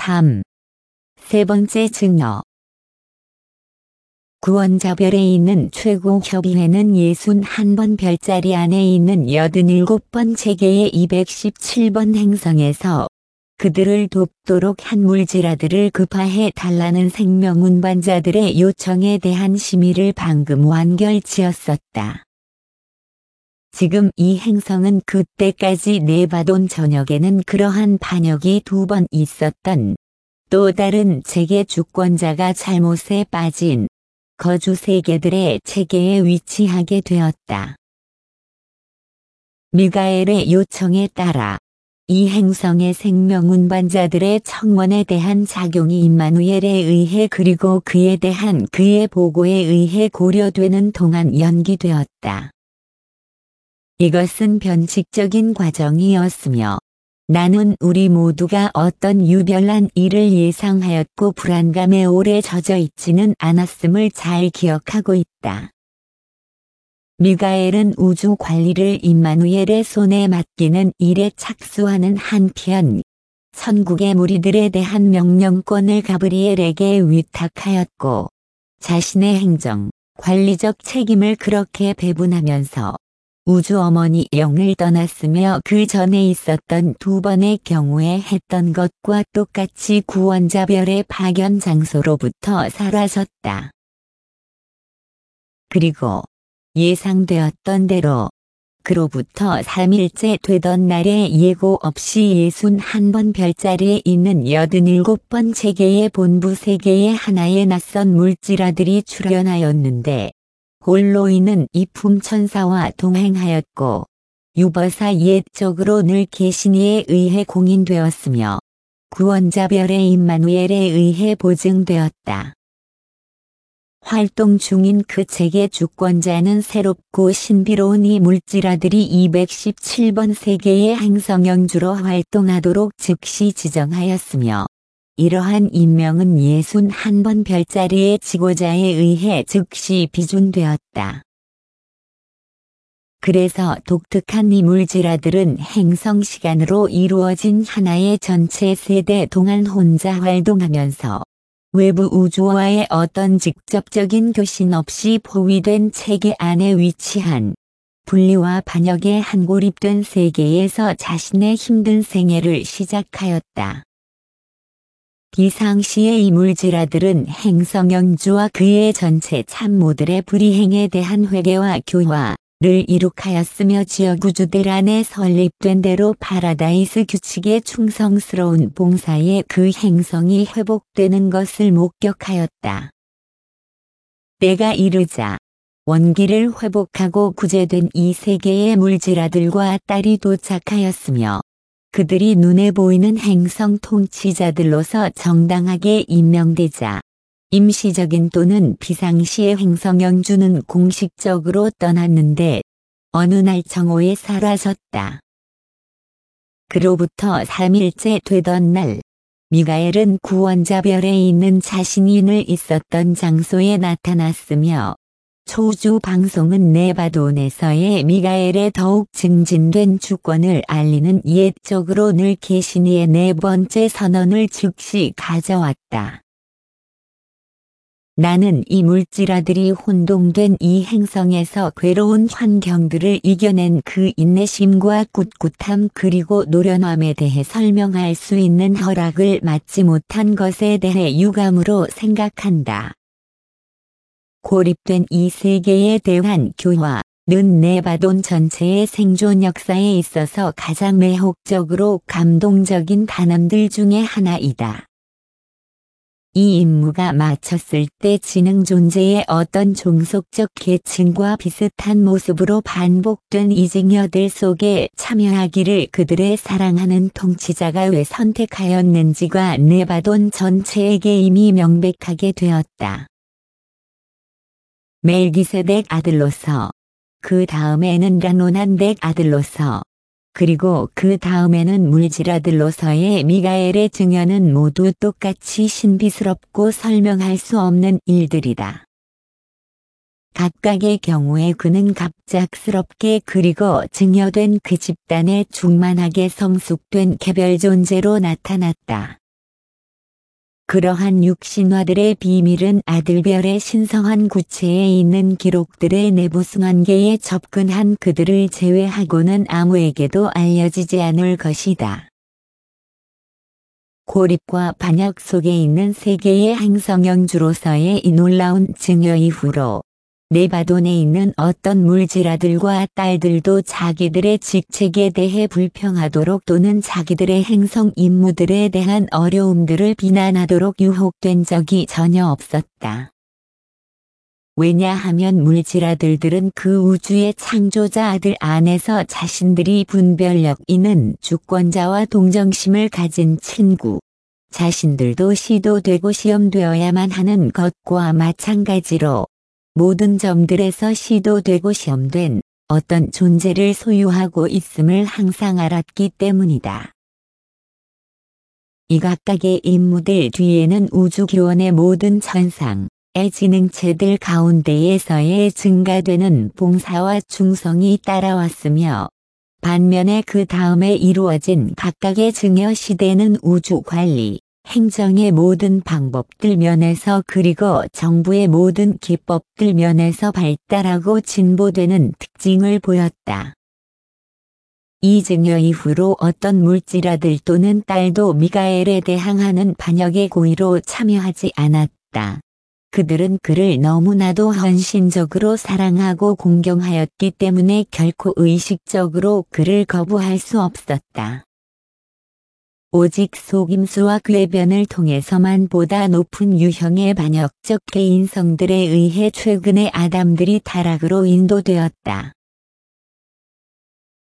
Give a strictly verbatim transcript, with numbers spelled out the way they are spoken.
삼. 세 번째 증거. 구원자별에 있는 최고협의회는 예순한 번 별자리 안에 있는 여든일곱 번 체계의 이백십칠 번 행성에서 그들을 돕도록 한 물질아들을 급파해 달라는 생명운반자들의 요청에 대한 심의를 방금 완결지었었다. 지금 이 행성은 그때까지 내바돈 전역에는 그러한 반역이 두 번 있었던 또 다른 체계 주권자가 잘못에 빠진 거주 세계들의 체계에 위치하게 되었다. 미가엘의 요청에 따라 이 행성의 생명운반자들의 청원에 대한 작용이 임마누엘에 의해 그리고 그에 대한 그의 보고에 의해 고려되는 동안 연기되었다. 이것은 변칙적인 과정이었으며 나는 우리 모두가 어떤 유별난 일을 예상하였고 불안감에 오래 젖어 있지는 않았음을 잘 기억하고 있다. 미가엘은 우주 관리를 임마누엘의 손에 맡기는 일에 착수하는 한편 천국의 무리들에 대한 명령권을 가브리엘에게 위탁하였고 자신의 행정, 관리적 책임을 그렇게 배분하면서 우주 어머니 영을 떠났으며 그 전에 있었던 두 번의 경우에 했던 것과 똑같이 구원자별의 파견 장소로부터 사라졌다. 그리고 예상되었던 대로 그로부터 삼 일째 되던 날에 예고 없이 예순한 번 별자리에 있는 여든일곱 번 체계의 본부 세계의 하나의 낯선 물질아들이 출현하였는데 홀로 있는 이품천사와 동행하였고 유버사 옛적으로 늘 계신이에 의해 공인되었으며 구원자별의 임마누엘에 의해 보증되었다. 활동 중인 그 체계 주권자는 새롭고 신비로운 이 물질아들이 이백십칠 번 세계의 행성영주로 활동하도록 즉시 지정하였으며 이러한 임명은 예순한 번 별자리의 지고자에 의해 즉시 비준되었다. 그래서 독특한 이 물질아들은 행성 시간으로 이루어진 하나의 전체 세대 동안 혼자 활동하면서 외부 우주와의 어떤 직접적인 교신 없이 포위된 체계 안에 위치한 분리와 반역에 한 고립된 세계에서 자신의 힘든 생애를 시작하였다. 비상시의 이 물질아들은 행성영주와 그의 전체 참모들의 불이행에 대한 회개와 교화를 이룩하였으며 지역우주들 안에 설립된 대로 파라다이스 규칙에 충성스러운 봉사에 그 행성이 회복되는 것을 목격하였다. 때가 이르자 원기를 회복하고 구제된 이 세계의 물질아들과 딸이 도착하였으며 그들이 눈에 보이는 행성 통치자들로서 정당하게 임명되자 임시적인 또는 비상시의 행성영주는 공식적으로 떠났는데 어느 날 정오에 사라졌다. 그로부터 삼 일째 되던 날 미가엘은 구원자별에 있는 자신이 늘 있었던 장소에 나타났으며 초우주 방송은 네바돈에서의 미가엘의 더욱 증진된 주권을 알리는 옛적으로 늘 계신이의 네 번째 선언을 즉시 가져왔다. 나는 이 물질아들이 혼동된 이 행성에서 괴로운 환경들을 이겨낸 그 인내심과 꿋꿋함 그리고 노련함에 대해 설명할 수 있는 허락을 받지 못한 것에 대해 유감으로 생각한다. 고립된 이 세계에 대한 교화는 네바돈 전체의 생존 역사에 있어서 가장 매혹적으로 감동적인 단원들 중에 하나이다. 이 임무가 마쳤을 때 지능 존재의 어떤 종속적 계층과 비슷한 모습으로 반복된 이증여들 속에 참여하기를 그들의 사랑하는 통치자가 왜 선택하였는지가 네바돈 전체에게 이미 명백하게 되었다. 멜기세덱 아들로서, 그 다음에는 라노난덱 아들로서, 그리고 그 다음에는 물질아들로서의 미가엘의 증언은 모두 똑같이 신비스럽고 설명할 수 없는 일들이다. 각각의 경우에 그는 갑작스럽게 그리고 증여된 그 집단에 충만하게 성숙된 개별 존재로 나타났다. 그러한 육신화들의 비밀은 아들별의 신성한 구체에 있는 기록들의 내부 승환계에 접근한 그들을 제외하고는 아무에게도 알려지지 않을 것이다. 고립과 반역 속에 있는 세계의 행성영주로서의 이 놀라운 증여 이후로 네바돈에 있는 어떤 물질아들과 딸들도 자기들의 직책에 대해 불평하도록 또는 자기들의 행성 임무들에 대한 어려움들을 비난하도록 유혹된 적이 전혀 없었다. 왜냐하면 물질아들들은 그 우주의 창조자 아들 안에서 자신들이 분별력 있는 주권자와 동정심을 가진 친구, 자신들도 시도되고 시험되어야만 하는 것과 마찬가지로 모든 점들에서 시도되고 시험된 어떤 존재를 소유하고 있음을 항상 알았기 때문이다. 이 각각의 임무들 뒤에는 우주교원의 모든 천상의 지능체들 가운데에서의 증가되는 봉사와 충성이 따라왔으며 반면에 그 다음에 이루어진 각각의 증여 시대는 우주관리, 행정의 모든 방법들 면에서 그리고 정부의 모든 기법들 면에서 발달하고 진보되는 특징을 보였다. 이 증여 이후로 어떤 물질아들 또는 딸도 미가엘에 대항하는 반역의 고의로 참여하지 않았다. 그들은 그를 너무나도 헌신적으로 사랑하고 공경하였기 때문에 결코 의식적으로 그를 거부할 수 없었다. 오직 속임수와 궤변을 통해서만 보다 높은 유형의 반역적 개인성들에 의해 최근의 아담들이 타락으로 인도되었다.